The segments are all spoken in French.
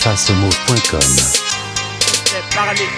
Facemove.com. Laisse-les parler.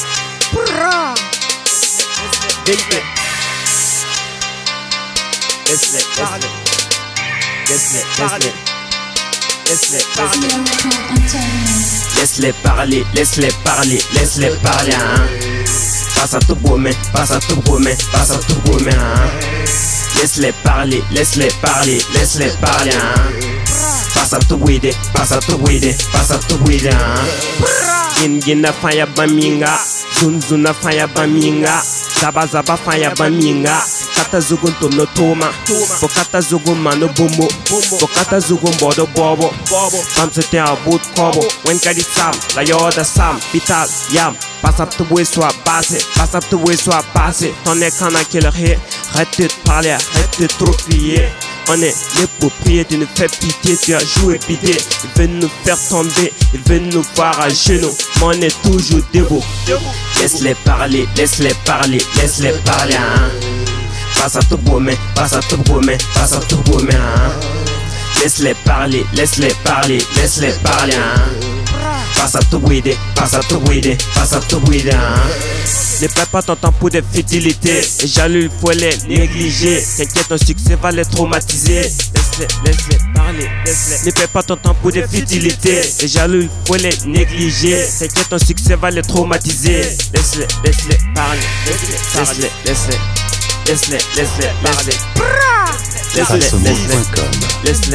Laisse-les parler. Laisse-les parler. Laisse-les parler. Laisse-les parler. Laisse-les parler. Laisse-les parler. Passe à tout gourmet, passe à tout gourmet, passe à tout gourmet. Laisse-les parler, laisse-les parler, laisse-les parler. Passe à tout guide, passe à tout guide, passe à tout guide. Gina faya baminga, zunzuna faya baminga, zaba zaba faya baminga. Kata zugun to no toma, bokata zugun mano bumbo, bokata zugun bodo bobo. Bam se te a bout kobo, wen kadi sam, la yoda sam, vital yam. Passe à tout bruit soit passé, passe à tout bruit soit passé. Ton écran a qu'il rire, arrête de parler, arrête de trop crier. On est les propriétaires, tu nous fais pitié, tu as joué pitié. Il veut nous faire tomber, il veut nous voir à genoux, mais on est toujours debout. Laisse-les parler, laisse-les parler, laisse-les parler. Passe à tout gourmet, passe à tout gourmet, passe à tout gourmet. Laisse-les parler, laisse-les parler, laisse-les parler. Passe à tout guider, passe à tout guider, passe à tout guider. Ne perds pas ton temps pour des futilités. Les jaloux, il faut les négliger. T'inquiète, ton succès va les traumatiser. Laisse-les parler, laisse-les. Ne perds pas ton temps pour des futilités. Les jaloux, il faut les négliger. T'inquiète, ton succès va les traumatiser. Laisse-les parler, laisse-les, laisse-les. Laisse-les parler. Facemove.com. Laisse-les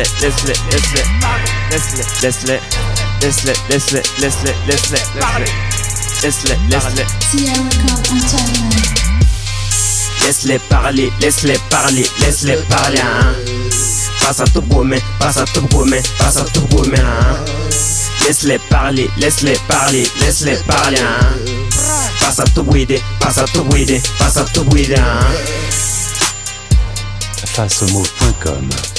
parler. Laisse-les parler, laisse-les parler, laisse-les parler. Passe à tout gourmet, passe à tout gourmet, passe à tout gourmet. Laisse-les parler, laisse-les parler, laisse-les parler. Passe à tout guider, passe à tout guider, passe à tout guider. Facemove.com.